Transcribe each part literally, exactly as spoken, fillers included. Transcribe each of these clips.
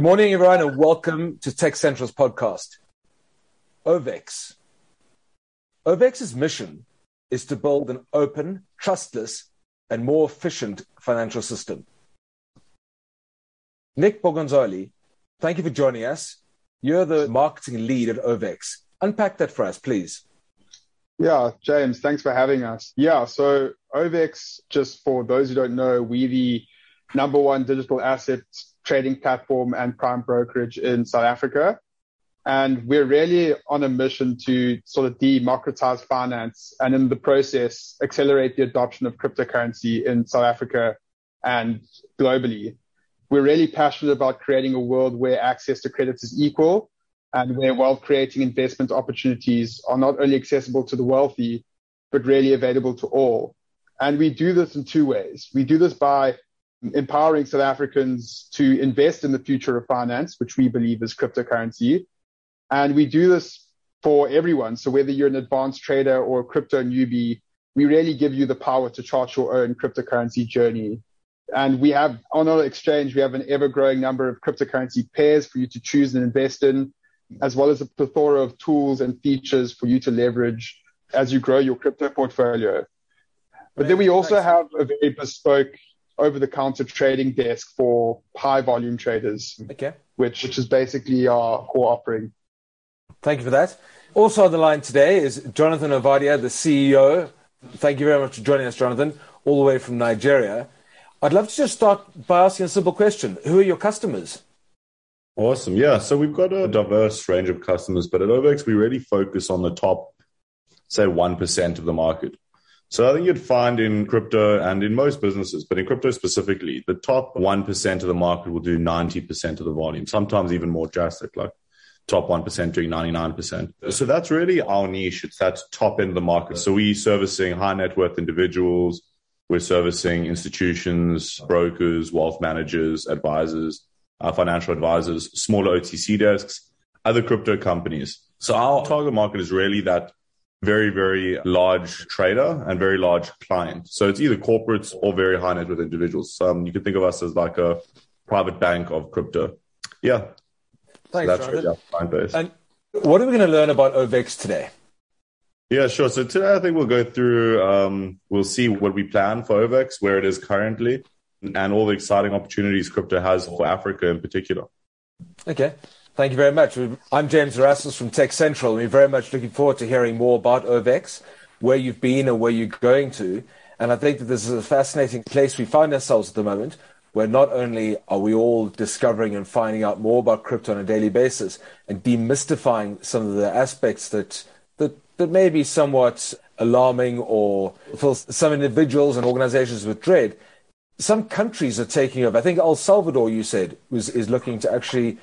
Good morning, everyone, and welcome to Tech Central's podcast. OVEX. OVEX's mission is to build an open, trustless, and more efficient financial system. Nick Borgonzoli, thank you for joining us. You're the marketing lead at OVEX. Unpack that for us, please. Yeah, James, thanks for having us. Yeah, so OVEX, just for those who don't know, we're the number one digital assets trading platform and prime brokerage in South Africa. And we're really on a mission to sort of democratize finance and in the process, accelerate the adoption of cryptocurrency in South Africa and globally. We're really passionate about creating a world where access to credit is equal and where wealth-creating investment opportunities are not only accessible to the wealthy, but really available to all. And we do this in two ways. We do this by empowering South Africans to invest in the future of finance, which we believe is cryptocurrency. And we do this for everyone. So whether you're an advanced trader or a crypto newbie, we really give you the power to chart your own cryptocurrency journey. And we have, on our exchange, we have an ever-growing number of cryptocurrency pairs for you to choose and invest in, as well as a plethora of tools and features for you to leverage as you grow your crypto portfolio. But then we also have a very bespoke over-the-counter trading desk for high-volume traders, okay. which, which is basically our core offering. Thank you for that. Also on the line today is Jonathan Ovadia, the C E O. Thank you very much for joining us, Jonathan, all the way from Nigeria. I'd love to just start by asking a simple question. Who are your customers? Awesome. Yeah. So we've got a diverse range of customers, but at OVEX, we really focus on the top, say, one percent of the market. So I think you'd find in crypto and in most businesses, but in crypto specifically, the top one percent of the market will do ninety percent of the volume, sometimes even more drastic, like top one percent doing ninety-nine percent. So that's really our niche. It's that top end of the market. So we're servicing high net worth individuals. We're servicing institutions, brokers, wealth managers, advisors, uh, financial advisors, smaller O T C desks, other crypto companies. So our target market is really that very, very large trader and very large client. So it's either corporates or very high net worth individuals. Um, you can think of us as like a private bank of crypto. Yeah. Thanks, so that's really our client base. And what are we going to learn about OVEX today? Yeah, sure. So today I think we'll go through, um, we'll see what we plan for OVEX, where it is currently, and all the exciting opportunities crypto has for Africa in particular. Okay. Thank you very much. I'm James Erasmus from Tech Central. We're very much looking forward to hearing more about OVEX, where you've been and where you're going to. And I think that this is a fascinating place we find ourselves at the moment, where not only are we all discovering and finding out more about crypto on a daily basis and demystifying some of the aspects that that, that may be somewhat alarming or fill some individuals and organizations with dread. Some countries are taking over. I think El Salvador, you said, was is looking to actually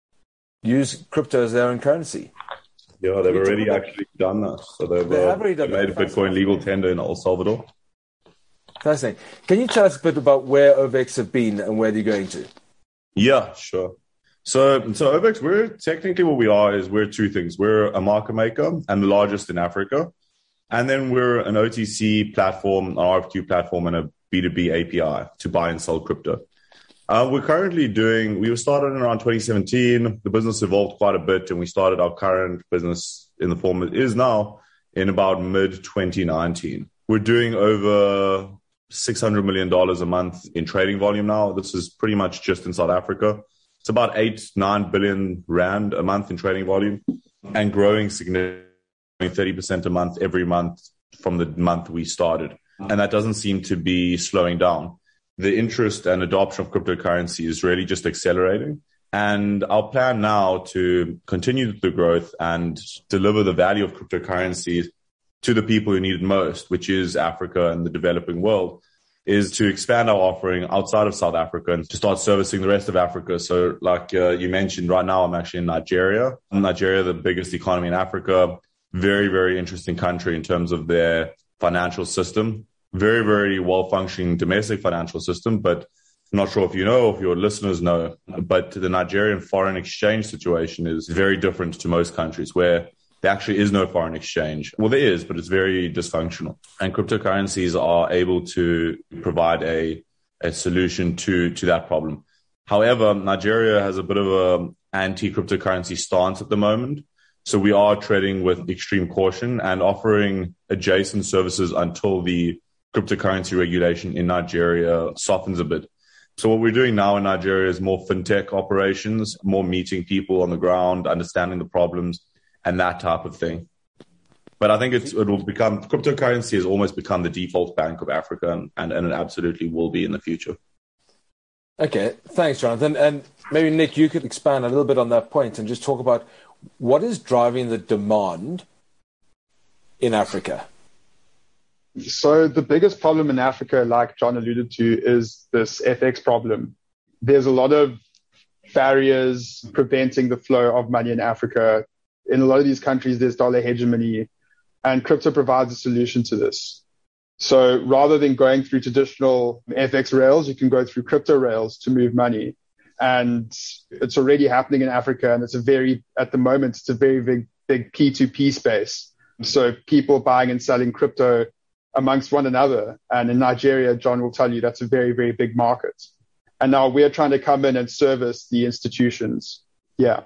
use crypto as their own currency. Yeah, they've already actually done that. So they've they uh, made a Bitcoin legal tender in El Salvador. Fascinating. Can you tell us a bit about where OVEX have been and where they're going to? Yeah, sure. So, so OVEX, we're technically what we are is we're two things. We're a market maker and the largest in Africa. And then we're an O T C platform, an R F Q platform, and a B two B A P I to buy and sell crypto. Uh, we're currently doing, we were started in around twenty seventeen. The business evolved quite a bit, and we started our current business in the form it is now in about mid twenty nineteen. We're doing over six hundred million dollars a month in trading volume now. This is pretty much just in South Africa. It's about eight, nine billion rand a month in trading volume and growing significantly, thirty percent a month every month from the month we started. And that doesn't seem to be slowing down. The interest and adoption of cryptocurrency is really just accelerating. And our plan now to continue the growth and deliver the value of cryptocurrencies to the people who need it most, which is Africa and the developing world, is to expand our offering outside of South Africa and to start servicing the rest of Africa. So like uh, you mentioned, right now I'm actually in Nigeria. Nigeria, the biggest economy in Africa, very, very interesting country in terms of their financial system. Very, very well-functioning domestic financial system, but I'm not sure if you know, if your listeners know, but the Nigerian foreign exchange situation is very different to most countries where there actually is no foreign exchange. Well, there is, but it's very dysfunctional. And cryptocurrencies are able to provide a, a solution to, to that problem. However, Nigeria has a bit of a anti-cryptocurrency stance at the moment. So we are treading with extreme caution and offering adjacent services until the cryptocurrency regulation in Nigeria softens a bit. So what we're doing now in Nigeria is more fintech operations, more meeting people on the ground, understanding the problems and that type of thing. But I think it's, it will become, cryptocurrency has almost become the default bank of Africa, and, and, and it absolutely will be in the future. Okay, thanks, Jonathan. And maybe, Nick, you could expand a little bit on that point and just talk about what is driving the demand in Africa. So the biggest problem in Africa, like John alluded to, is this F X problem. There's a lot of barriers preventing the flow of money in Africa. In a lot of these countries, there's dollar hegemony, and crypto provides a solution to this. So rather than going through traditional F X rails, you can go through crypto rails to move money. And it's already happening in Africa. And it's a very, at the moment, it's a very big, big P two P space. So people buying and selling crypto amongst one another. And in Nigeria, John will tell you that's a very, very big market. And now we're trying to come in and service the institutions. Yeah.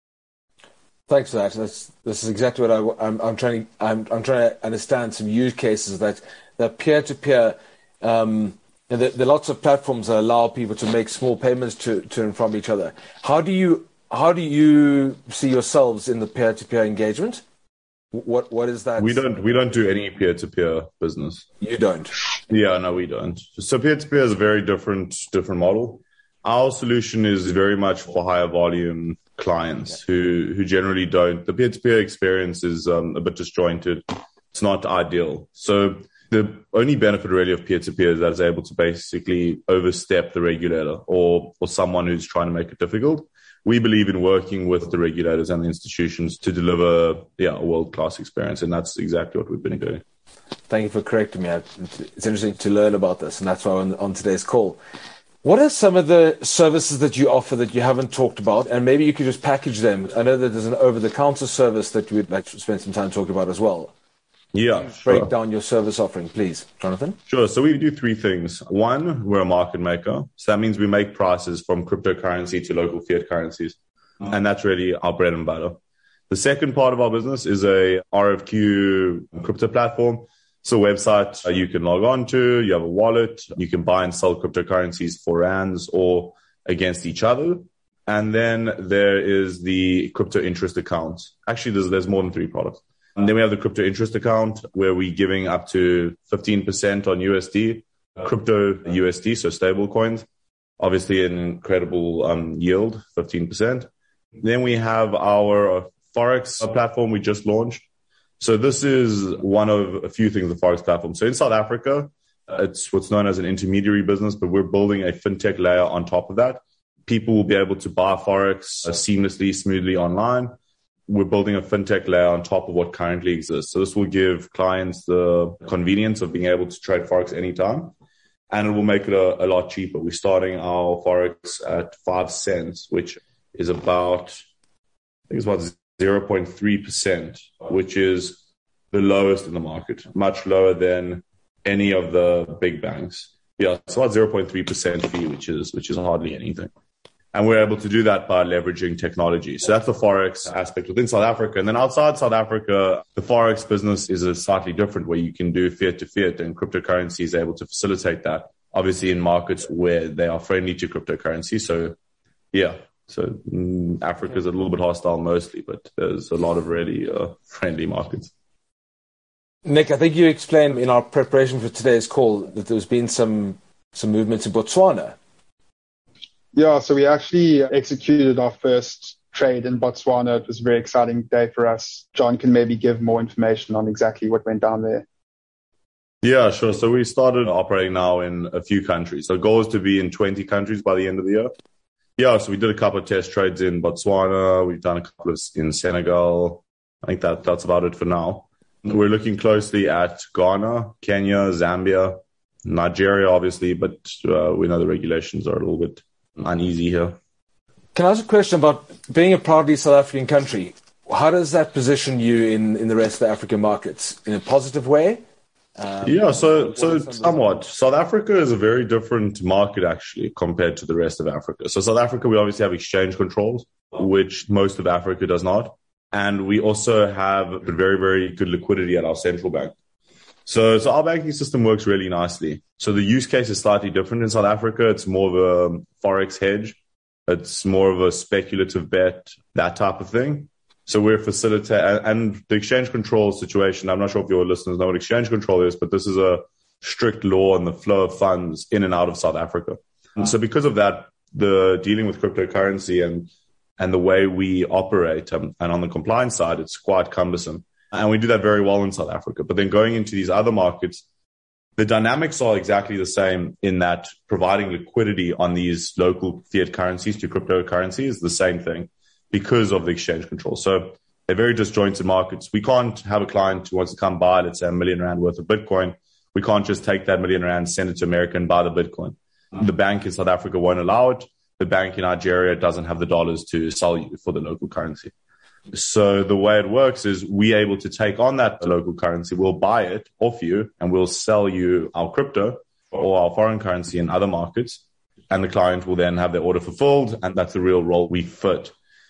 Thanks for that. That's, this is exactly what I, I'm, I'm trying. I'm, I'm trying to understand some use cases that that peer-to-peer. Um, and there, there are lots of platforms that allow people to make small payments to, to and from each other. How do you how do you see yourselves in the peer-to-peer engagement? What what is that? We don't we don't do any peer-to-peer business. You don't? Yeah, no, we don't. So peer-to-peer is a very different different model. Our solution is very much for higher volume clients okay. who who generally don't. The peer-to-peer experience is um, a bit disjointed. It's not ideal. So the only benefit really of peer-to-peer is that it's able to basically overstep the regulator or or someone who's trying to make it difficult. We believe in working with the regulators and the institutions to deliver yeah, a world-class experience, and that's exactly what we've been doing. Thank you for correcting me. It's interesting to learn about this, and that's why I'm on today's call. What are some of the services that you offer that you haven't talked about? And maybe you could just package them. I know that there's an over-the-counter service that we'd like to spend some time talking about as well. Yeah, Break sure. down your service offering, please, Jonathan. Sure. So we do three things. One, we're a market maker. So that means we make prices from cryptocurrency to local fiat currencies. And that's really our bread and butter. The second part of our business is a R F Q crypto platform. It's a website you can log on to. You have a wallet. You can buy and sell cryptocurrencies for rands or against each other. And then there is the crypto interest account. Actually, there's, there's more than three products. And then we have the crypto interest account where we're giving up to fifteen percent on U S D, crypto U S D, so stable coins. Obviously an incredible um, yield, fifteen percent. Then we have our Forex platform we just launched. So this is one of a few things, the Forex platform. So in South Africa, it's what's known as an intermediary business, but we're building a fintech layer on top of that. People will be able to buy Forex seamlessly, smoothly online. We're building a fintech layer on top of what currently exists. So this will give clients the convenience of being able to trade Forex anytime, and it will make it a, a lot cheaper. We're starting our Forex at five cents, which is about, I think it's about zero point three percent, which is the lowest in the market, much lower than any of the big banks. Yeah, it's about zero point three percent fee, which is which is hardly anything. And we're able to do that by leveraging technology. So that's the Forex aspect within South Africa. And then outside South Africa, the Forex business is a slightly different where you can do fiat to fiat, and cryptocurrency is able to facilitate that, obviously in markets where they are friendly to cryptocurrency. So yeah, so mm, Africa is a little bit hostile mostly, but there's a lot of really uh, friendly markets. Nick, I think you explained in our preparation for today's call that there's been some some movements in Botswana. Yeah, so we actually executed our first trade in Botswana. It was a very exciting day for us. John can maybe give more information on exactly what went down there. Yeah, sure. So we started operating now in a few countries. The goal is to be in twenty countries by the end of the year. Yeah, so we did a couple of test trades in Botswana. We've done a couple of in Senegal. I think that that's about it for now. We're looking closely at Ghana, Kenya, Zambia, Nigeria, obviously, but uh, we know the regulations are a little bit uneasy here. Can I ask a question about being a proudly South African country? How does that position you in, in the rest of the African markets? In a positive way? Um, yeah, so so somewhat. South Africa is a very different market actually compared to the rest of Africa. So South Africa, we obviously have exchange controls, which most of Africa does not. And we also have very, very good liquidity at our central bank. So, so our banking system works really nicely. So the use case is slightly different in South Africa. It's more of a forex hedge. It's more of a speculative bet, that type of thing. So we're facilitating, and the exchange control situation, I'm not sure if your listeners know what exchange control is, but this is a strict law on the flow of funds in and out of South Africa. And so because of that, the dealing with cryptocurrency and, and the way we operate, um, and on the compliance side, it's quite cumbersome. And we do that very well in South Africa. But then going into these other markets, the dynamics are exactly the same in that providing liquidity on these local fiat currencies to cryptocurrency is the same thing because of the exchange control. So they're very disjointed markets. We can't have a client who wants to come buy, let's say, a million rand worth of Bitcoin. We can't just take that million rand, send it to America and buy the Bitcoin. Mm-hmm. The bank in South Africa won't allow it. The bank in Nigeria doesn't have the dollars to sell you for the local currency. So the way it works is we able to take on that local currency. We'll buy it off you and we'll sell you our crypto or our foreign currency in other markets. And the client will then have their order fulfilled. And that's the real role we fit.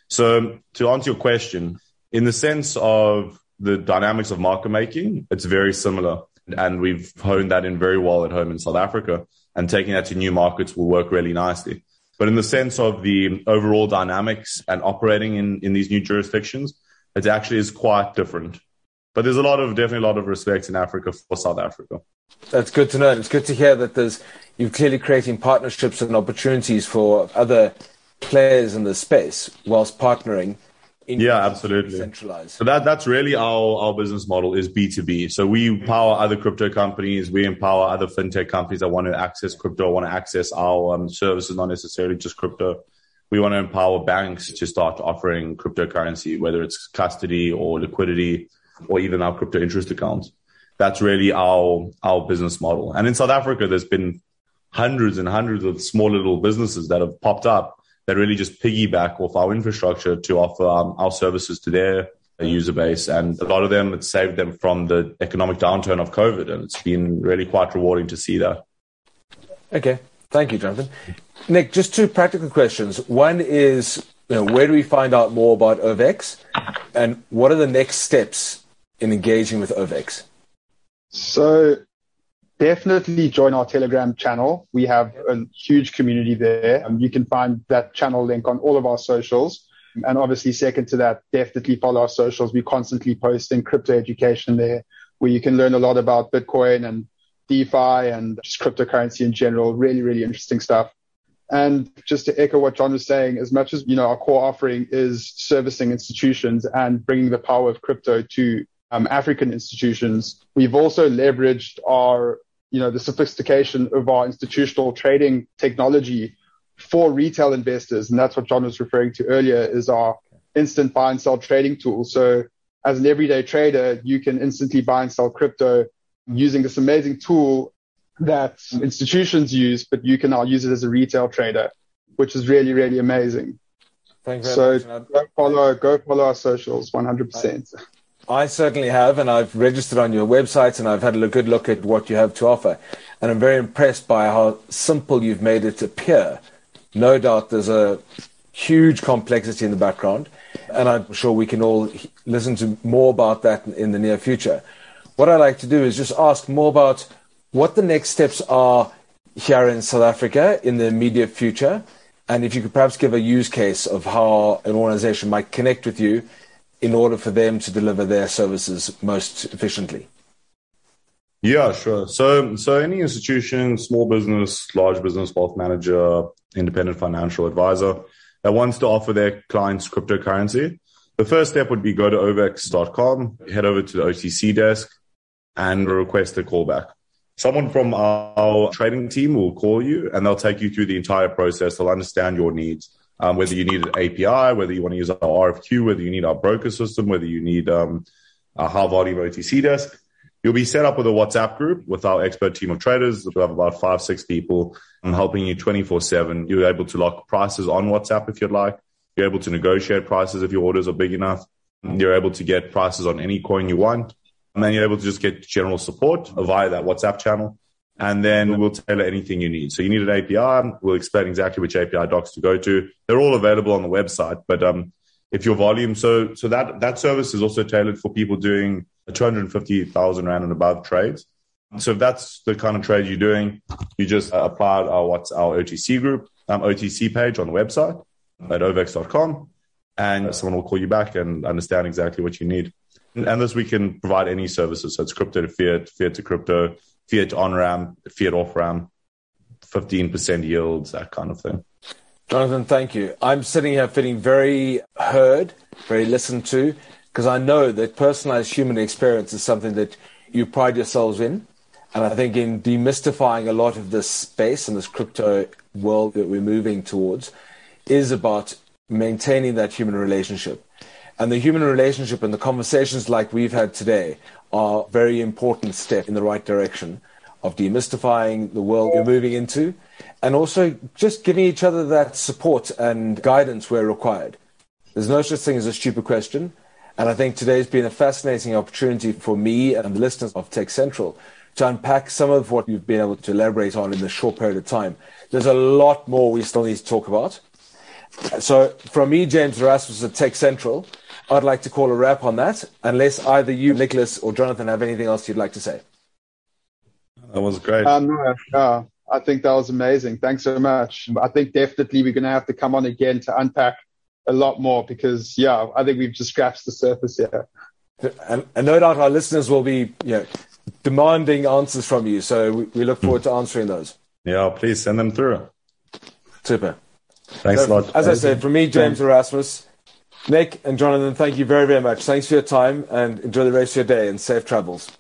So to answer your question, in the sense of the dynamics of market making, it's very similar. And we've honed that in very well at home in South Africa, and taking that to new markets will work really nicely. But in the sense of the overall dynamics and operating in, in these new jurisdictions, it actually is quite different. But there's a lot of, definitely a lot of respect in Africa for South Africa. That's good to know. It's good to hear that there's, you're clearly creating partnerships and opportunities for other players in the space whilst partnering. In yeah, absolutely. Centralized. So that, that's really our, our business model is B two B. So we empower other crypto companies. We empower other fintech companies that want to access crypto, want to access our um, services, not necessarily just crypto. We want to empower banks to start offering cryptocurrency, whether it's custody or liquidity or even our crypto interest accounts. That's really our, our business model. And in South Africa, there's been hundreds and hundreds of small little businesses that have popped up that really just piggyback off our infrastructure to offer um, our services to their user base. And a lot of them, it saved them from the economic downturn of COVID. And it's been really quite rewarding to see that. Okay. Thank you, Jonathan. Nick, just two practical questions. One is, you know, where do we find out more about O V X? And what are the next steps in engaging with O V X? So definitely join our Telegram channel. We have a huge community there. Um, you can find that channel link on all of our socials. And obviously, second to that, definitely follow our socials. We're constantly posting crypto education there, where you can learn a lot about Bitcoin and DeFi and just cryptocurrency in general. Really, really interesting stuff. And just to echo what John was saying, as much as, you know, our core offering is servicing institutions and bringing the power of crypto to um, African institutions, we've also leveraged our you know, the sophistication of our institutional trading technology for retail investors. And that's what John was referring to earlier, is our instant buy and sell trading tool. So as an everyday trader, you can instantly buy and sell crypto using this amazing tool that institutions use, but you can now use it as a retail trader, which is really, really amazing. Thank you so very much. go follow, go follow our socials, one hundred percent. I- I certainly have, and I've registered on your website, and I've had a good look at what you have to offer. And I'm very impressed by how simple you've made it appear. No doubt there's a huge complexity in the background, and I'm sure we can all listen to more about that in the near future. What I'd like to do is just ask more about what the next steps are here in South Africa in the immediate future, and if you could perhaps give a use case of how an organization might connect with you in order for them to deliver their services most efficiently. Yeah, sure. So, so any institution, small business, large business, wealth manager, independent financial advisor that wants to offer their clients cryptocurrency, the first step would be go to O V X dot com, head over to the O T C desk, and request a callback. Someone from our trading team will call you, and they'll take you through the entire process. They'll understand your needs. Um, whether you need an A P I, whether you want to use our R F Q, whether you need our broker system, whether you need um, a high volume O T C desk. You'll be set up with a WhatsApp group with our expert team of traders. We'll have about five, six people um, helping you twenty-four seven. You're able to lock prices on WhatsApp if you'd like. You're able to negotiate prices if your orders are big enough. You're able to get prices on any coin you want. And then you're able to just get general support via that WhatsApp channel. And then we'll tailor anything you need. So you need an A P I. We'll explain exactly which A P I docs to go to. They're all available on the website. But um, if your volume, so so that that service is also tailored for people doing two hundred fifty thousand rand and above trades. So if that's the kind of trade you're doing, you just uh, apply our what's our O T C group, um, O T C page on the website at ovex dot com, and someone will call you back and understand exactly what you need. And, and this we can provide any services. So it's crypto to fiat, fiat to crypto, fiat on-ramp, fiat off-ramp, fifteen percent yields, that kind of thing. Jonathan, thank you. I'm sitting here feeling very heard, very listened to, because I know that personalized human experience is something that you pride yourselves in. And I think in demystifying a lot of this space and this crypto world that we're moving towards is about maintaining that human relationship. And the human relationship and the conversations like we've had today are a very important step in the right direction of demystifying the world we're moving into, and also just giving each other that support and guidance where required. There's no such thing as a stupid question. And I think today's been a fascinating opportunity for me and the listeners of Tech Central to unpack some of what you've been able to elaborate on in this short period of time. There's a lot more we still need to talk about. So from me, James Erasmus at Tech Central, I'd like to call a wrap on that, unless either you, Nicholas, or Jonathan have anything else you'd like to say. That was great. Um, no, no, I think that was amazing. Thanks so much. I think definitely we're going to have to come on again to unpack a lot more because, yeah, I think we've just scratched the surface here. And, and no doubt our listeners will be you know, demanding answers from you, so we, we look forward to answering those. Yeah, please send them through. Super. Thanks so, a lot. As I said, from me, James Erasmus, Nick and Jonathan, thank you very, very much. Thanks for your time and enjoy the rest of your day and safe travels.